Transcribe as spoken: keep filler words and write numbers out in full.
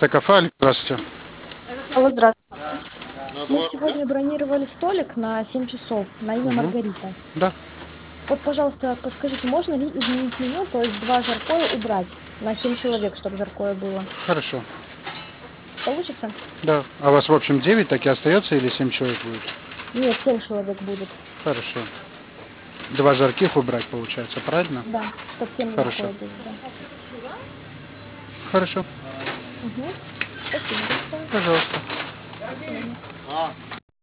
Место кафе. Здравствуйте. Алло, здравствуйте. Мы сегодня бронировали столик на семь часов на имя Мгм. Маргарита. Да, Вот, пожалуйста, подскажите, можно ли изменить меню, то есть два жаркое убрать на семь человек, чтобы жаркое было? хорошо. Получится? Да. А у вас в общем девять так и остается или семь человек будет? Нет, семь человек будет. Хорошо. Два жарких убрать получается, правильно? Да, чтобы семь Хорошо. жаркое было, да. Хорошо. Угу. Спасибо большое. Пожалуйста. До свидания.